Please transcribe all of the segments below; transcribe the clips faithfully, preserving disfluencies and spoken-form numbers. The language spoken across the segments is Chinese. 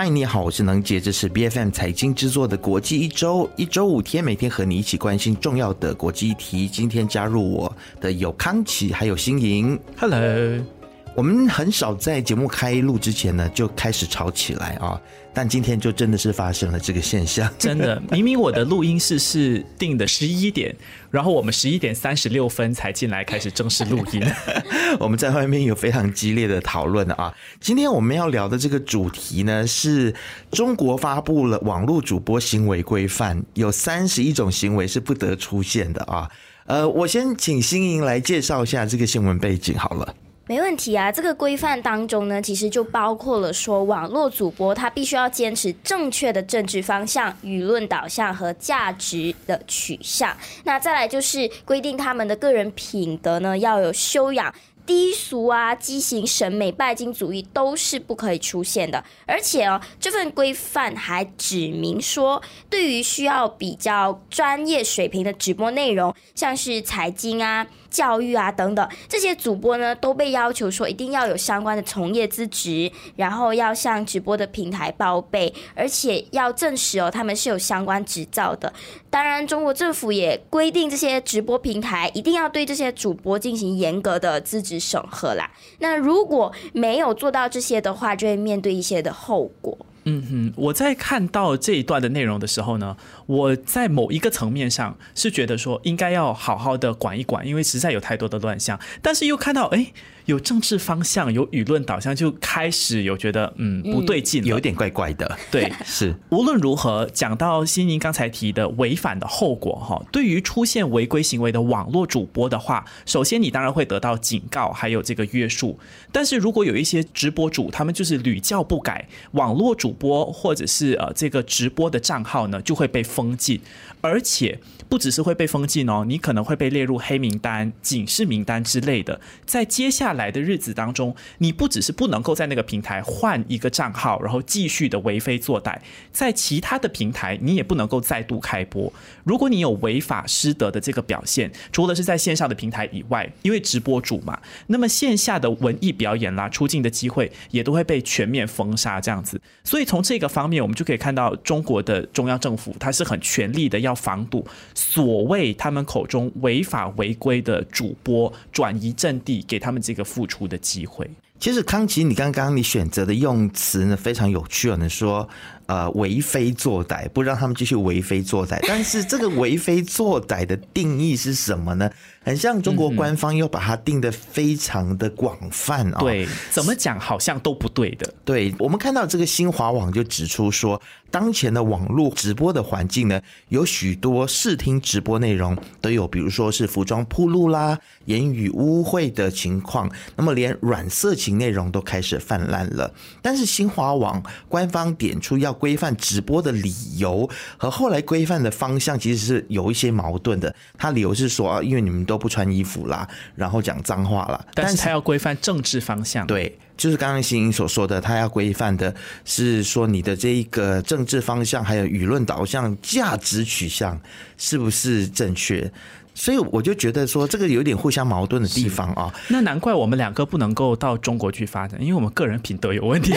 嗨，你好，我是能杰，这是 B F M 财经制作的国际一周，一周五天，每天和你一起关心重要的国际议题。今天加入我的有康琪，还有新颖。 Hello， 我们很少在节目开录之前呢就开始吵起来啊，但今天就真的是发生了这个现象。 真的，明明我的录音室是定的十一点，然后我们十一点三十六分才进来开始正式录音。 我们在外面有非常激烈的讨论啊。今天我们要聊的这个主题呢，是中国发布了网络主播行为规范，有三十一种行为是不得出现的啊。呃，我先请新颖来介绍一下这个新闻背景好了。 没问题啊，这个规范当中呢，其实就包括了说，网络主播他必须要坚持正确的政治方向、舆论导向和价值的取向。那再来就是规定他们的个人品德呢要有修养。低俗啊、畸形审美、拜金主义都是不可以出现的。而且哦，这份规范还指明说，对于需要比较专业水平的直播内容，像是财经啊、教育啊等等，这些主播呢都被要求说一定要有相关的从业资质，然后要向直播的平台报备，而且要证实哦他们是有相关执照的。当然，中国政府也规定这些直播平台一定要对这些主播进行严格的资质审核啦。那如果没有做到这些的话，就会面对一些的后果。 嗯哼，我在看到这一段的内容的时候呢，我在某一个层面上是觉得说应该要好好的管一管，因为实在有太多的乱象。但是又看到哎，有政治方向，有舆论导向，就开始有觉得嗯不对劲了， 有点怪怪的。 对， 是。 无论如何，讲到新宁刚才提的违反的后果哈，对于出现违规行为的网络主播的话，首先你当然会得到警告，还有这个约束。但是如果有一些直播主，他们就是屡教不改，网络主播或者是呃这个直播的账号呢，就会被封禁，而且不只是会被封禁哦，你可能会被列入黑名单、警示名单之类的。在接下来的日子当中，你不只是不能够在那个平台换一个账号，然后继续的为非作歹，在其他的平台你也不能够再度开播。如果你有违法失德的这个表现，除了是在线上的平台以外，因为直播主嘛，那么线下的文艺表演啦、出镜的机会也都会被全面封杀这样子。所以从这个方面，我们就可以看到中国的中央政府，它是很全力的要防堵所谓他们口中违法违规的主播转移阵地，给他们这个付出的机会。 其实康琪，你刚刚你选择的用词呢非常有趣哦，你说呃为非作歹，不让他们继续为非作歹。但是这个为非作歹的定义是什么呢？很像中国官方又把它定得非常的广泛哦。 对，怎么讲好像都不对的。 对，我们看到这个新华网就指出说，当前的网络直播的环境呢，有许多视听直播内容都有，比如说是服装暴露啦、言语污秽的情况，那么连软色情内容都开始泛滥了。但是新华网官方点出要规范直播的理由和后来规范的方向其实是有一些矛盾的。他理由是说，因为你们都不穿衣服啦，然后讲脏话啦， 但是他要规范政治方向。 对，就是刚刚新颖所说的，他要规范的是说你的这一个政治方向还有舆论导向、价值取向是不是正确。所以我就觉得说这个有点互相矛盾的地方啊。 那难怪我们两个不能够到中国去发展，因为我们个人品德有问题。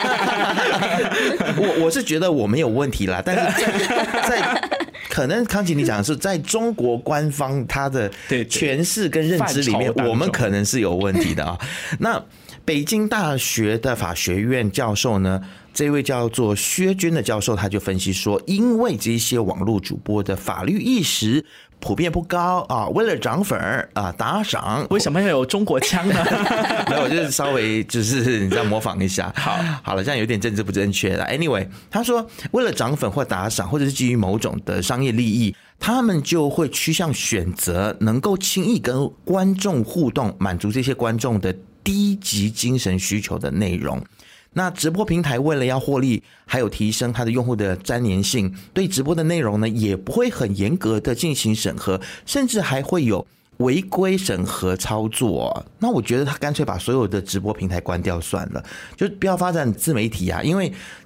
我我是觉得我没有问题啦，但是在在可能康琪你讲的是在中国官方他的诠释跟认知里面，我们可能是有问题的啊。那北京大学的法学院教授呢，这位叫做薛军的教授，他就分析说，因为这些网络主播的法律意识普遍不高啊，为了涨粉啊打赏， 为什么要有中国腔呢？ 没有，就是稍微就是你再模仿一下。好，好了，这样有点政治不正确了。Anyway， 他说为了涨粉或打赏，或者是基于某种的商业利益，他们就会趋向选择能够轻易跟观众互动，满足这些观众的低级精神需求的内容。那直播平台为了要获利，还有提升它的用户的粘连性，对直播的内容呢，也不会很严格的进行审核，甚至还会有违规审核操作。那我觉得他干脆把所有的直播平台关掉算了，就不要发展自媒体啊，因为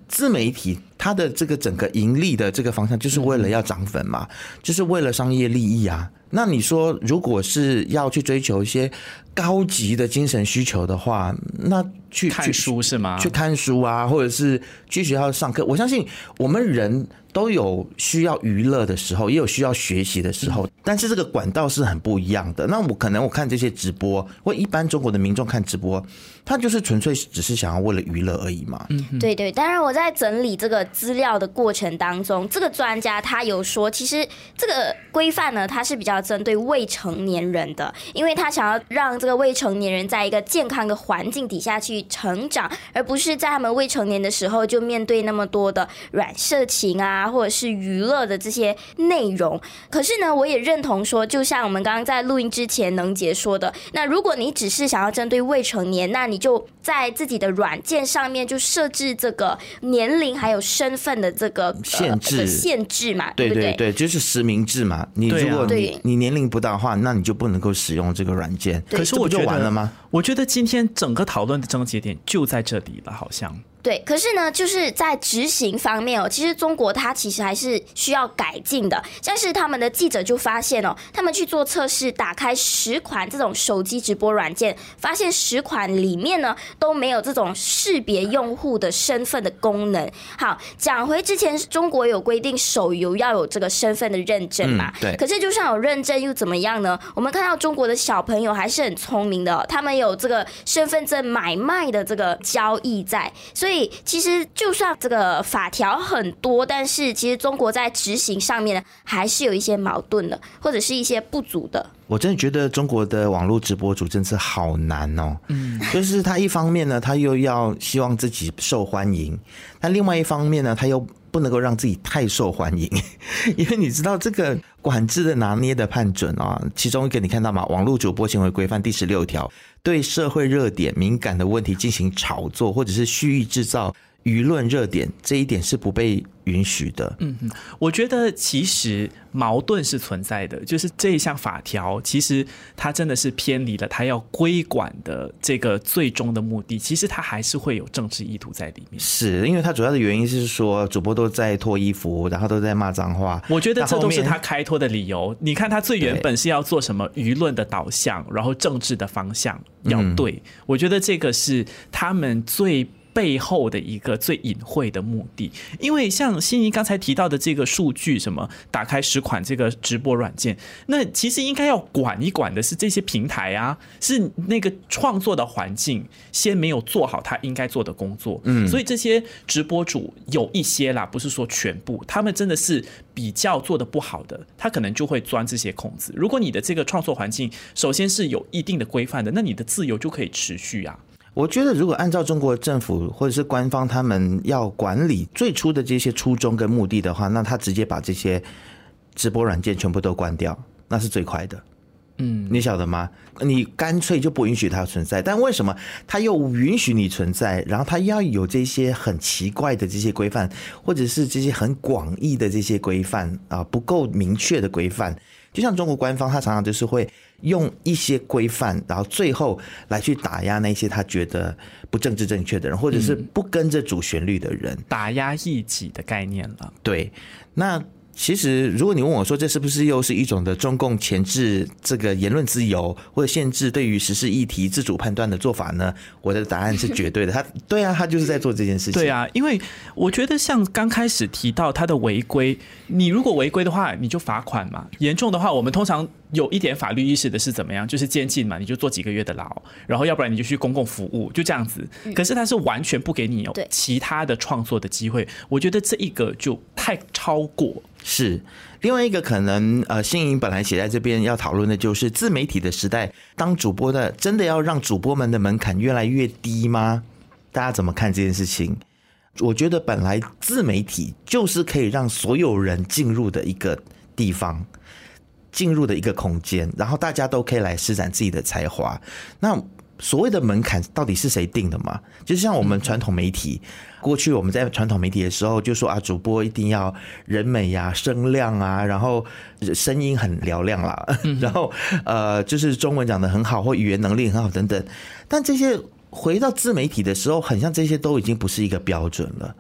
自媒体它的这个整个盈利的这个方向，就是为了要涨粉嘛，就是为了商业利益啊。那你说，如果是要去追求一些高级的精神需求的话，那去看书是吗？ 去看书啊，或者是去学校上课。我相信我们人都有需要娱乐的时候，也有需要学习的时候，嗯、但是这个管道是很不一样的。那我可能我看这些直播，或一般中国的民众看直播，他就是纯粹只是想要为了娱乐而已嘛。 嗯，对对。当然，我在整理这个资料的过程当中，这个专家他有说，其实这个规范呢，它是比较针对未成年人的，因为他想要让这个未成年人在一个健康的环境底下去成长，而不是在他们未成年的时候就面对那么多的软色情啊，或者是娱乐的这些内容。可是呢，我也认同说，就像我们刚刚在录音之前能杰说的，那如果你只是想要针对未成年，那你就在自己的软件上面就设置这个年龄还有身份的这个限制、 呃、限制嘛， 对对对对，就是实名制嘛。你如果你、啊、你年龄不到的话，那你就不能够使用这个软件。 可是我觉得就完了吗？ 我觉得今天整个讨论的症结点就在这里了，好像。 对，可是呢，就是在执行方面哦，其实中国它其实还是需要改进的。像是他们的记者就发现哦，他们去做测试，打开十款这种手机直播软件，发现十款里面呢都没有这种识别用户的身份的功能。好，讲回之前中国有规定手游要有这个身份的认证嘛， 嗯、对。 可是就算有认证又怎么样呢？我们看到中国的小朋友还是很聪明的、哦，他们有这个身份证买卖的这个交易在，所以。其实就算这个法条很多，但是其实中国在执行上面呢，还是有一些矛盾的，或者是一些不足的。 我真的觉得中国的网络直播主真是好难哦，嗯，就是他一方面呢，他又要希望自己受欢迎，但另外一方面呢，他又不能够让自己太受欢迎，因为你知道这个管制的拿捏的判准啊，其中一个你看到吗？网络主播行为规范第十六条，对社会热点敏感的问题进行炒作，或者是蓄意制造舆论热点，这一点是不被允许的。 嗯，我觉得其实矛盾是存在的，就是这一项法条其实它真的是偏离了它要规管的这个最终的目的，其实它还是会有政治意图在里面。 是因为它主要的原因是说主播都在脱衣服，然后都在骂脏话， 我觉得这都是他开脱的理由。你看他最原本是要做什么舆论的导向，然后政治的方向要对、嗯、我觉得这个是他们最背后的一个最隐晦的目的。因为像欣怡刚才提到的这个数据，什么打开十款这个直播软件，那其实应该要管一管的是这些平台啊，是那个创作的环境先没有做好他应该做的工作。嗯，所以这些直播主有一些啦，不是说全部，他们真的是比较做的不好的，他可能就会钻这些空子。如果你的这个创作环境首先是有一定的规范的，那你的自由就可以持续啊。 我觉得如果按照中国政府或者是官方他们要管理最初的这些初衷跟目的的话，那他直接把这些直播软件全部都关掉，那是最快的。嗯，你晓得吗？你干脆就不允许它存在，但为什么它又允许你存在？然后它要有这些很奇怪的这些规范，或者是这些很广义的这些规范啊，不够明确的规范。就像中国官方，他常常就是会用一些规范，然后最后来去打压那些他觉得不政治正确的人，或者是不跟着主旋律的人，嗯、 打压异己的概念了。 对，那。其实如果你问我说这是不是又是一种的中共钳制这个言论自由或者限制对于时事议题自主判断的做法呢，我的答案是绝对的。他对啊，他就是在做这件事情。 对啊，因为我觉得像刚开始提到他的违规，你如果违规的话你就罚款嘛，严重的话我们通常有一点法律意识的是怎么样，就是监禁嘛，你就坐几个月的牢，然后要不然你就去公共服务，就这样子。可是他是完全不给你有其他的创作的机会，我觉得这一个就太超过。 是另外一个可能，呃，欣颖本来写在这边要讨论的就是自媒体的时代，当主播的真的要让主播们的门槛越来越低吗？大家怎么看这件事情？我觉得本来自媒体就是可以让所有人进入的一个地方，进入的一个空间，然后大家都可以来施展自己的才华。那所谓的门槛到底是谁定的嘛？就像我们传统媒体，过去我们在传统媒体的时候就说啊，主播一定要人美啊、声量啊，然后声音很嘹亮啦，然后呃，就是中文讲得很好或语言能力很好等等。但这些回到自媒体的时候，很像这些都已经不是一个标准了。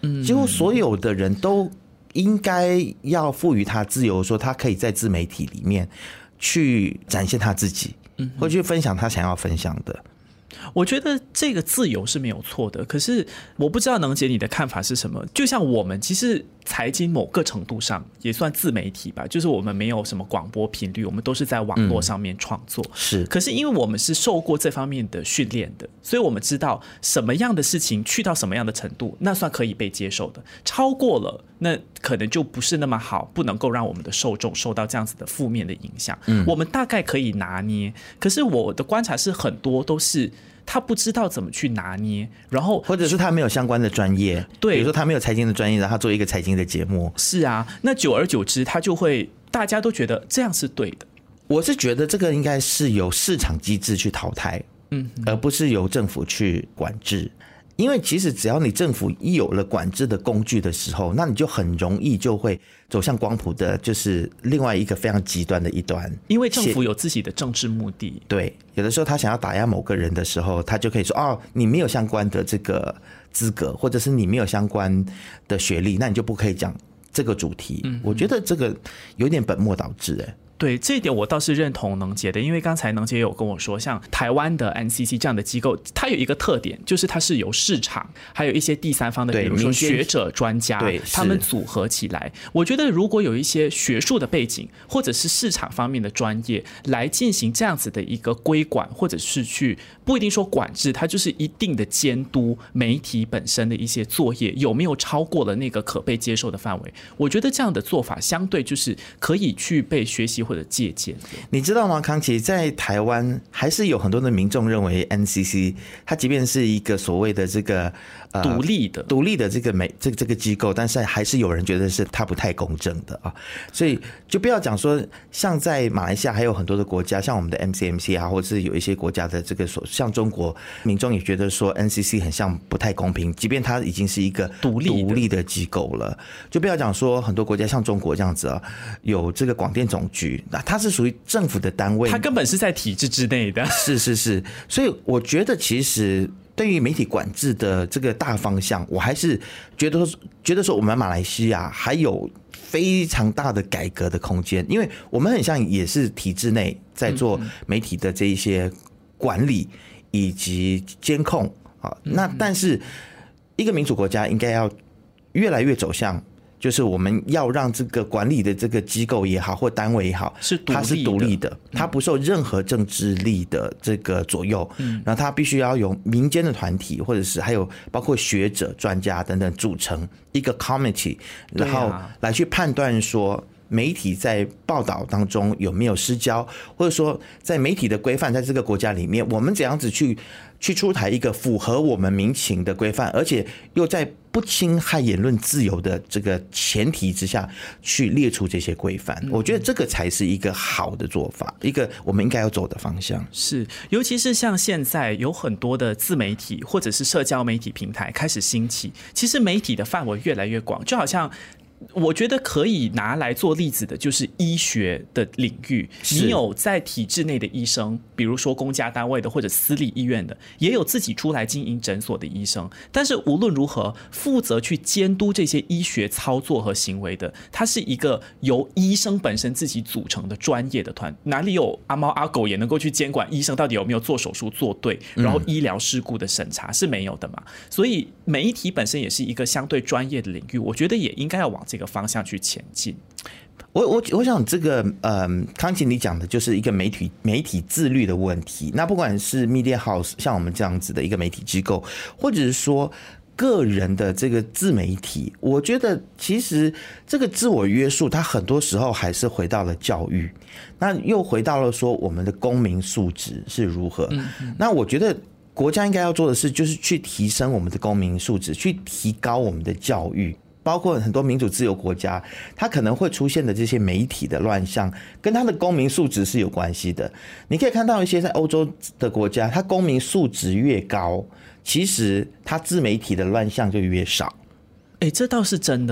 嗯，几乎所有的人都应该要赋予他自由，说他可以在自媒体里面去展现他自己，嗯，或去分享他想要分享的。 我觉得这个自由是没有错的，可是我不知道能姐你的看法是什么。就像我们其实财经某个程度上也算自媒体吧，就是我们没有什么广播频率，我们都是在网络上面创作、嗯、 是。 可是因为我们是受过这方面的训练的，所以我们知道什么样的事情去到什么样的程度那算可以被接受的，超过了那可能就不是那么好，不能够让我们的受众受到这样子的负面的影响、嗯、我们大概可以拿捏。可是我的观察是很多都是他不知道怎么去拿捏，然后或者是他没有相关的专业， 对， 比如说他没有财经的专业，然后他做一个财经的节目， 是啊，那久而久之他就会大家都觉得这样是对的。 我是觉得这个应该是由市场机制去淘汰，嗯，而不是由政府去管制。因为其实只要你政府一有了管制的工具的时候，那你就很容易就会走向光谱的就是另外一个非常极端的一端。 因为政府有自己的政治目的， 对，有的时候他想要打压某个人的时候，他就可以说哦，你没有相关的这个资格，或者是你没有相关的学历，那你就不可以讲这个主题。嗯，我觉得这个有点本末倒置哎、欸。 对，这一点我倒是认同能杰的，因为刚才能杰有跟我说，像台湾的 N C C 这样的机构，它有一个特点，就是它是由市场还有一些第三方的，比如说学者专家，他们组合起来。我觉得如果有一些学术的背景或者是市场方面的专业来进行这样子的一个规管，或者是去不一定说管制，它就是一定的监督媒体本身的一些作业有没有超过了那个可被接受的范围。我觉得这样的做法相对就是可以去被学习或者借鉴。 你知道吗，康琪，在台湾还是有很多的民众认为 N C C 它即便是一个所谓的这个呃独立的独立的这个美这个这个机构，但是还是有人觉得是它不太公正的啊。所以就不要讲说像在马来西亚还有很多的国家，像我们的 M C M C 啊，或者是有一些国家的这个像中国民众也觉得说 N C C 很像不太公平，即便它已经是一个独立独立的机构了。就不要讲说很多国家像中国这样子啊，有这个广电总局。它是属于政府的单位， 它根本是在体制之内的。 是是是，所以我觉得其实对于媒体管制的这个大方向，我还是觉得觉得说我们马来西亚还有非常大的改革的空间，因为我们很像也是体制内在做媒体的这一些管理以及监控啊。那但是一个民主国家应该要越来越走向。就是我们要让这个管理的这个机构也好或单位也好， 是它是独立的，它不受任何政治力的这个左右，嗯，然后它必须要由民间的团体或者是还有包括学者、专家等等组成一个 committee， 然后来去判断说媒体在报道当中有没有失焦，或者说在媒体的规范在这个国家里面，我们怎样子去去出台一个符合我们民情的规范，而且又在不侵害言论自由的这个前提之下去列出这些规范，我觉得这个才是一个好的做法，一个我们应该要走的方向。 是，尤其是像现在有很多的自媒体或者是社交媒体平台开始兴起，其实媒体的范围越来越广，就好像我觉得可以拿来做例子的就是医学的领域，你有在体制内的医生，比如说公家单位的或者私立医院的，也有自己出来经营诊所的医生，但是无论如何负责去监督这些医学操作和行为的，它是一个由医生本身自己组成的专业的团，哪里有阿猫阿狗也能够去监管医生到底有没有做手术做对，然后医疗事故的审查是没有的嘛。所以媒体本身也是一个相对专业的领域，我觉得也应该要往这个方向去前进。 我我我想这个呃，康琪你讲的就是一个媒体媒体自律的问题。那不管是 Media House 像我们这样子的一个媒体机构，或者是说个人的这个自媒体，我觉得其实这个自我约束，它很多时候还是回到了教育，那又回到了说我们的公民素质是如何。嗯嗯，那我觉得国家应该要做的事，就是去提升我们的公民素质，去提高我们的教育。包括很多民主自由国家，它可能会出现的这些媒体的乱象，跟它的公民素质是有关系的。你可以看到一些在欧洲的国家，它公民素质越高，其实它自媒体的乱象就越少。 哎、欸，这倒是真的哎、欸。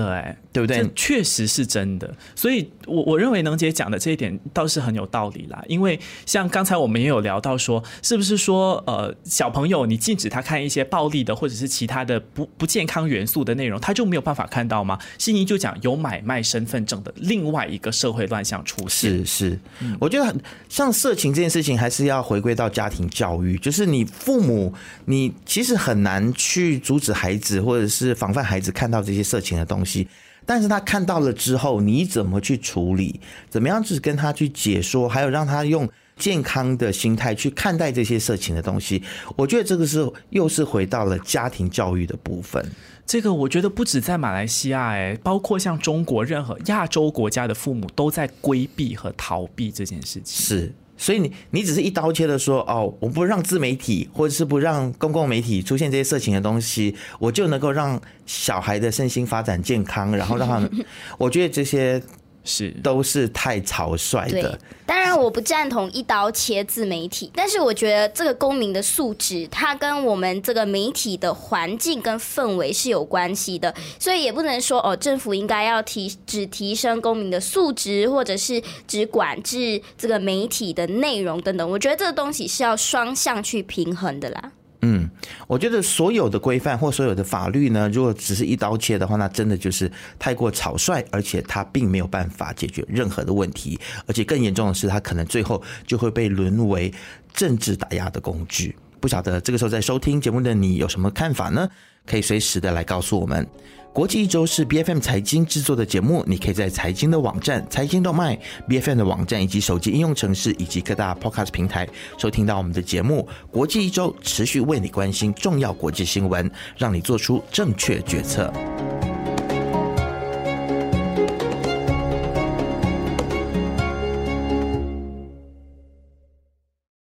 对不对？ 这确实是真的，所以我我认为能姐讲的这一点倒是很有道理啦。因为像刚才我们也有聊到说，是不是说呃小朋友你禁止他看一些暴力的或者是其他的不不健康元素的内容，他就没有办法看到吗？悉尼就讲有买卖身份证的另外一个社会乱象出现。 是是，嗯、我觉得像色情这件事情，还是要回归到家庭教育，就是你父母，你其实很难去阻止孩子或者是防范孩子看到这些色情的东西。但是他看到了之后，你怎么去处理？怎么样去跟他去解说？还有让他用健康的心态去看待这些色情的东西。我觉得这个是又是回到了家庭教育的部分。 这个我觉得不止在马来西亚，哎，包括像中国任何亚洲国家的父母都在规避和逃避这件事情。 是。所以你你只是一刀切的说哦，我不让自媒体或者是不让公共媒体出现这些色情的东西，我就能够让小孩的身心发展健康，然后让他们，我觉得这些是都是太草率的。 对，当然我不赞同一刀切自媒体，但是我觉得这个公民的素质，它跟我们这个媒体的环境跟氛围是有关系的，所以也不能说哦，政府应该要提只提升公民的素质，或者是只管制这个媒体的内容等等。我觉得这个东西是要双向去平衡的啦。 嗯，我觉得所有的规范或所有的法律呢，如果只是一刀切的话，那真的就是太过草率，而且它并没有办法解决任何的问题，而且更严重的是，它可能最后就会被沦为政治打压的工具。不晓得这个时候在收听节目的你有什么看法呢？可以随时的来告诉我们。国际一周是 B F M 财经制作的节目，你可以在财经的网站财经动脉 B F M 的网站以及手机应用程式以及各大 Podcast 平台收听到我们的节目。国际一周持续为你关心重要国际新闻，让你做出正确决策。